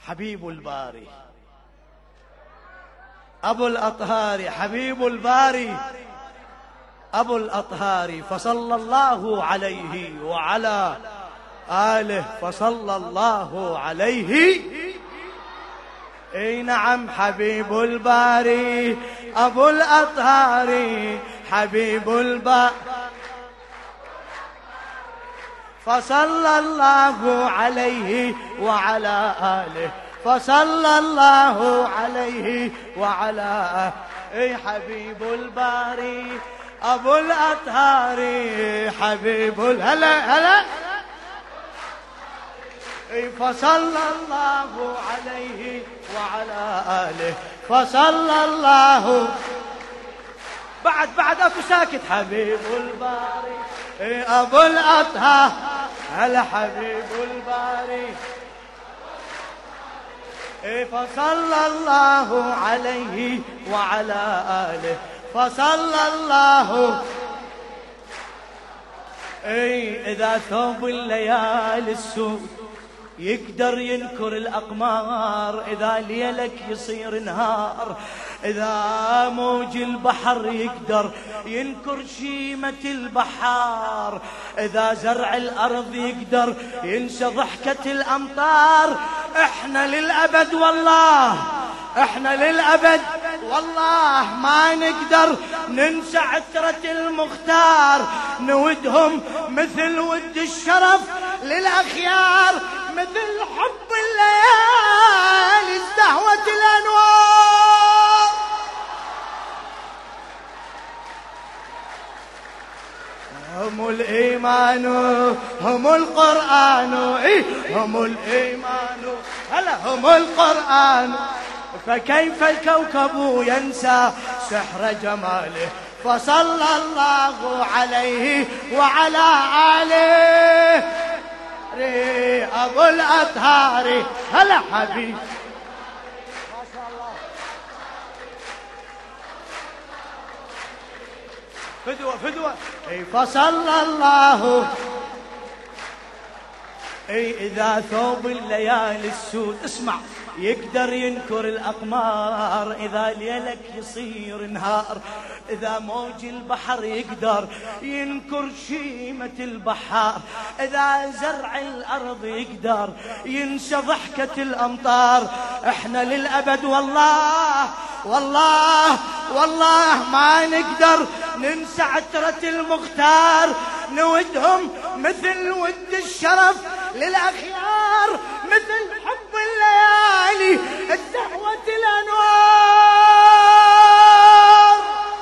حبيب الباري أبو الأطهار، حبيب الباري أبو الأطهار، فصلى الله عليه وعلى آله، فصلى الله عليه. اي نعم، حبيب الباري أبو الأطهار، حبيب الباري، فصلى الله عليه وعلى آله، فصلى الله عليه وعلى آله. اي حبيب الباري أبو الأطهار، حبيب هلا فصلى الله عليه وعلى آله، فصلى الله. بعد اكو ساكت. حبيب الباري أبو الأطهار، هلا حبيب الباري، فصلى الله عليه وعلى آله، فصلى الله. إذا ثوب الليالي السود يقدر ينكر الأقمار، إذا ليلك يصير نهار، إذا موج البحر يقدر ينكر شيمة البحار، إذا زرع الأرض يقدر ينسى ضحكة الأمطار. إحنا للأبد والله، إحنا للأبد والله ما نقدر ننسى عترة المختار، نودهم مثل ود الشرف للأخيار، مثل حب الليالي ازدهوت الأنوار. هم الإيمان هم القرآن، هم الإيمان هلا هم القرآن، فكيف الكوكب ينسى سحر جماله، فصلى الله عليه وعلى آله. أبو الأطهار هلا حبيب، ما شاء الله، فدوة فصلى الله. إذا ثوب الليالي السود اسمع يقدر ينكر الأقمار، إذا ليلك يصير نهار، إذا موج البحر يقدر ينكر شيمة البحار، إذا زرع الأرض يقدر ينسى ضحكة الأمطار. إحنا للأبد والله والله والله ما نقدر ننسى عترة المختار، نودهم مثل ود الشرف للأخيار، مثل حب الليالي ازدهوت الأنوار.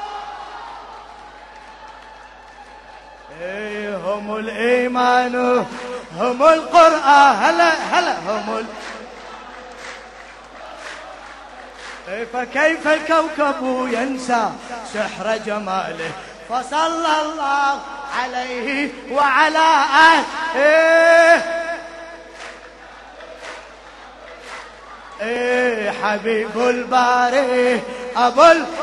هم الإيمان هم القرآن هلا هم فكيف الكوكب ينسى سحر جماله، فصلى الله عليه وعلى آله. حبيب الباري أبو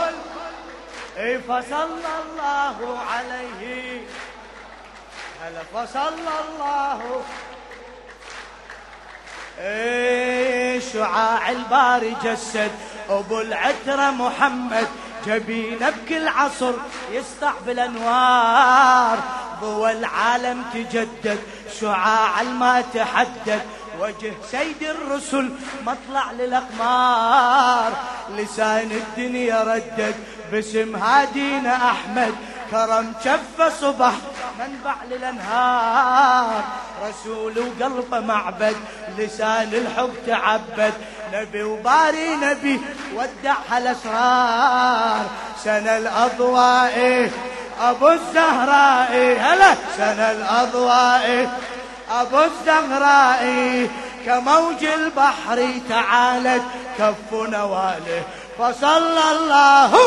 فصلى الله عليه هلا فصلى الله. شعاع الباري جسد أبو العترة محمد، جبينه بكل عصر يسطع بالأنوار، ضوى العالم تجدد شعاع ما تحدد، وجه سيد الرسل مطلع للأقمار، لسان الدنيا ردد باسم هادينا أحمد، كرم شفه صبح منبع للأنهار، رسول وقلبه معبد لسان الحب تعبد، نبي وباري نبي ودعها الأسرار، سنة الأضواء أبو الزهراء هلا سنة الأضواء أبو الزهراء، كموج البحر تعالت كف نواله، فصلى الله.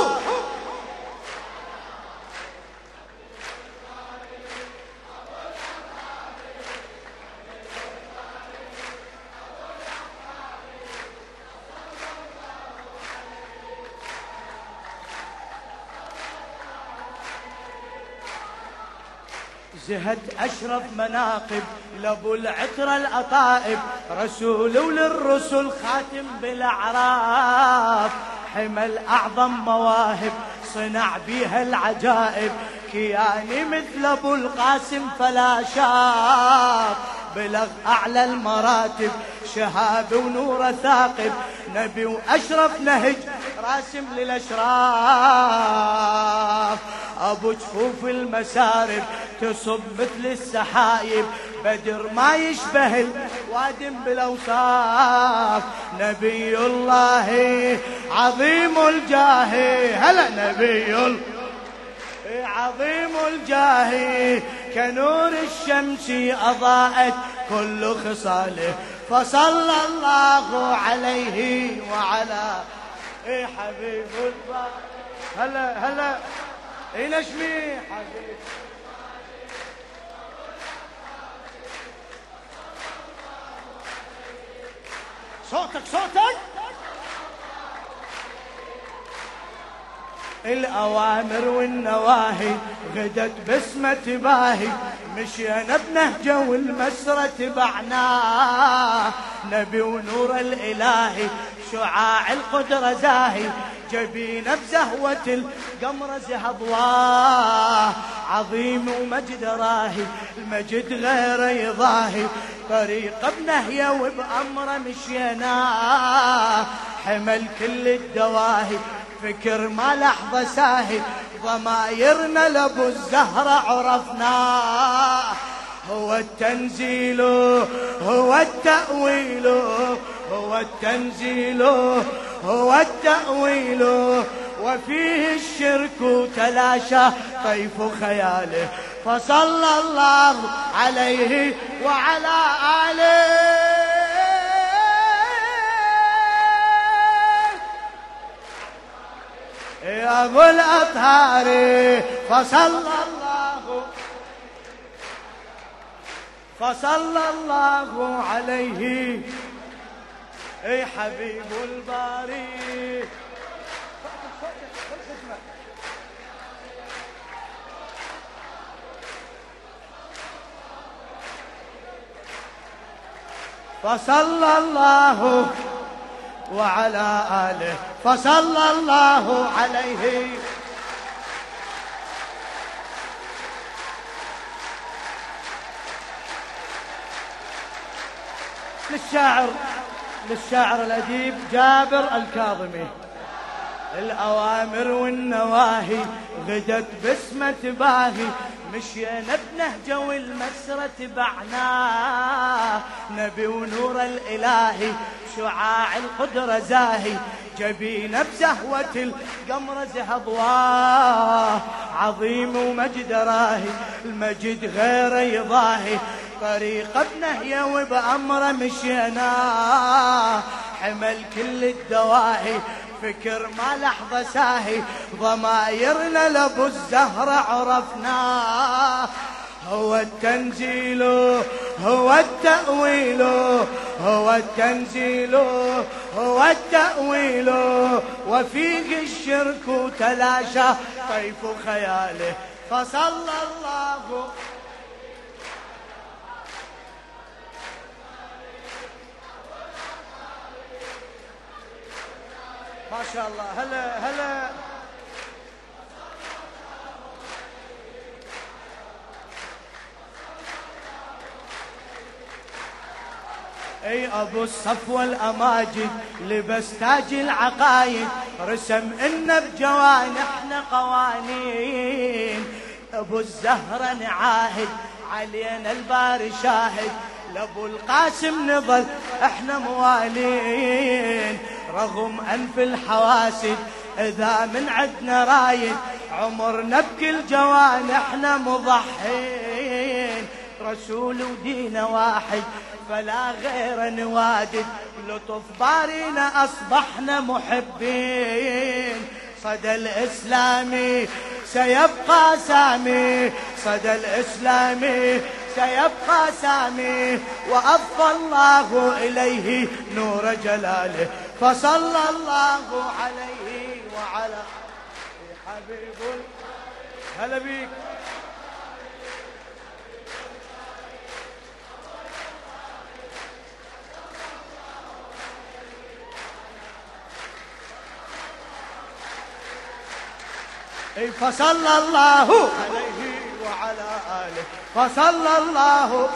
زهد أشرف مناقب لأبو العترة الأطائب، رسول وللرسل خاتم بالأعراف، حمل أعظم مواهب صنع بيها العجائب، كياني مثل أبو القاسم فلا شاف، بلغ أعلى المراتب شهاب ونور ثاقب، نبي وأشرف نهج راسم للأشراف، أبو جفوف المسارب تصب مثل السحايب، بدر ما يشبه الوادم بالأوصاف، نبي الله عظيم الجاه، هلا نبي الله عظيم الجاه، كنور الشمس أضاءت كل خصاله، فصلى الله عليه وعلى حبيب الله. هلا هلا نشمي حبيب صوتك صوتك. الأوامر والنواهي غدت بسمة باهي، مشينا بنهجه والمسرة تبعناه، نبي ونور الإلهي شعاع القدرة زاهي، جبينا بزهوة القمر زهضواه، عظيم ومجد راهي المجد غير يضاهي، طريق بنهيه وبأمره مشيناه، حمل كل الدواهي فكر ما لحظة ساهي، ضمايرنا لابو الزهرة عرفناه، هو التنزيل هو التأويل، هو التنزيل هو التأويل، وفيه الشرك تلاشى طيف خياله، فصلى الله عليه وعلى آله. يا أبو الأطهار فصلى الله عليه اي حبيب الباري. فصلى الله وعلى آله، فصلى الله عليه. للشاعر الأديب جابر الكاظمي. الأوامر والنواهي غدت بسمة باهي، مشينا بنهجه والمسرة تبعناه، نبي ونور الإلهي شعاع القدرة زاهي، جبينا بزهوة القمر زهضواه، عظيم ومجد راهي المجد غير يضاهي، طريق بنهيه وبأمره مشيناه، حمل كل الدواهي فكر ما لحظة ساهي، ضمايرنا لابو الزهرة عرفناه، هو التنزيل هو التأويل، هو التنزيل هو التأويل، وفيه الشرك تلاشى طيف خياله، فصلى الله. ما شاء الله. هلا هلا. اي ابو الصفوة الاماجد لبس تاج العقايد، رسم ان بجوانحنا قوانين، ابو الزهرة نعاهد علينا الباري شاهد، لابو القاسم نظل احنا موالين، رغم انف الحواسد اذا من عدنا رايد، عمرنا بكل جوانحنا مضحين، رسول ودين واحد فلا غير نوادد، لطف بارينا اصبحنا محبين، صدى الاسلامي سيبقى سامي، صدى الاسلامي سيبقى سامي، وأضفى الله إليه نور جلاله، فصلى الله عليه وعلى حبيب. هلا بيك. فصلى الله عليه وعلى آله فصلى الله.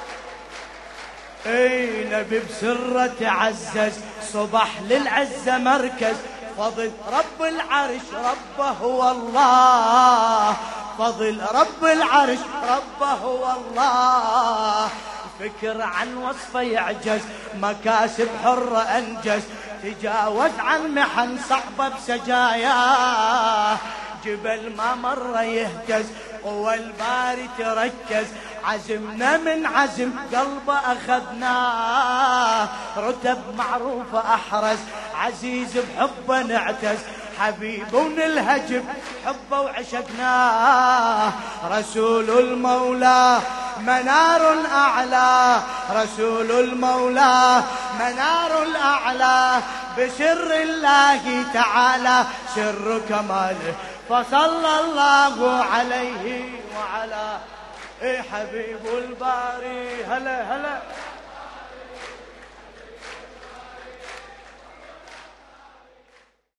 نبي بسرة تعزز صبح للعزة مركز، فضل رب العرش ربه هو الله، فضل رب العرش ربه هو الله. فكر عن وصفه يعجز، مكاسب حرة أنجز، تجاوز عن محن صعبة بسجاياه. جبل ما مر يهتز، قوى الباري تركز، عزمنا من عزم قلبه أخذناه. رتب معروفة أحرز، عزيز بحبه نعتز، حبيب ونلهج بحبه وعشقناه. رسول المولى منار أعلى، رسول المولى منار الأعلى، بسر الله تعالى سر كماله. فصلى الله عليه وعلى حبيب الباري. هلا هلا